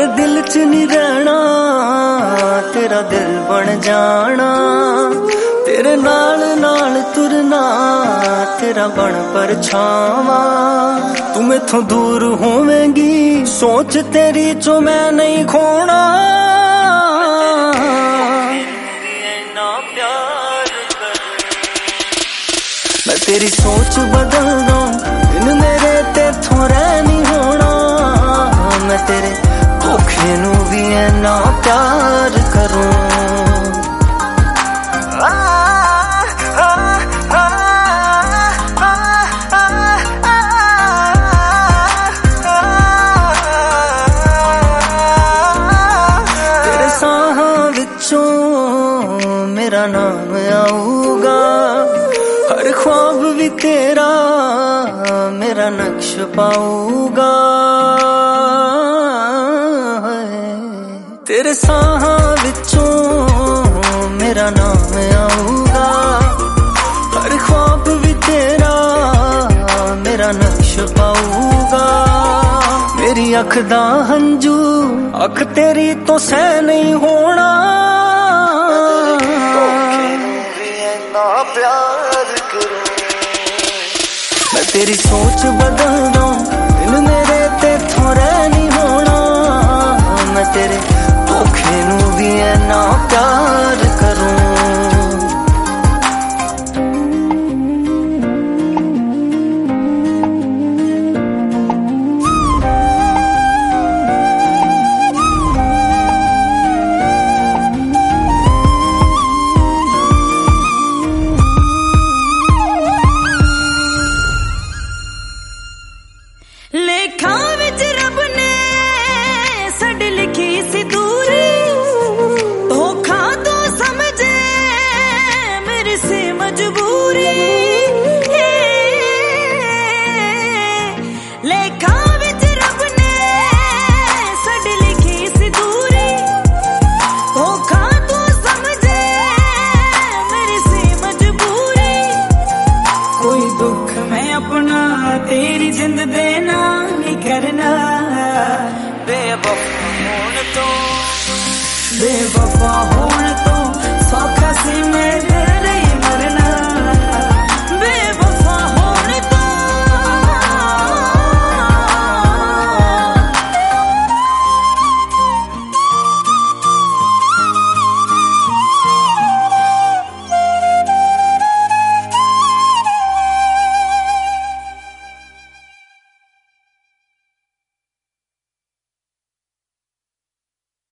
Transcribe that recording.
मेरे दिल च नहीं रहना, तेरा दिल बन जाना, तेरे नाल नाल तुरना, तेरा बन परछावा। तू मैथों दूर होवेंगी, सोच तेरी चो मैं नहीं खोना। मैं तेरी सोच बदल दूं, बिन मेरे तेथों रह नहीं होना। मैं तेरे धोखे नू भी इन्ना प्यार करूं। तेरे साहां विचों मेरा नाम आऊगा, हर ख्वाब भी तेरा मेरा नक्श पाऊगा। तेरे साहां विचों मेरा नाम आऊगा, हर ख्वाब भी तेरा मेरा नक्श पाऊगा। मेरी अख दा हंजू अख तेरी तो सह नहीं होना। प्यार करूं मैं तेरी सोच बदल दूं, बिन मेरे तेथों रह नहीं होना। मैं तेरे धोखे नू भी इन्ना प्यार करूं। लेखा विच रब ने साडी लिखी सी दूरी, धोखा तू समझे मेरी सी मजबूरी। लेखा विच रब ने साडी लिखी सी दूरी, धोखा तू समझे मेरी सी मजबूरी। कोई दुख मैं अपना तेरी जिंद देना नहीं करना। बेवफा होने तो सौखा सी मेरे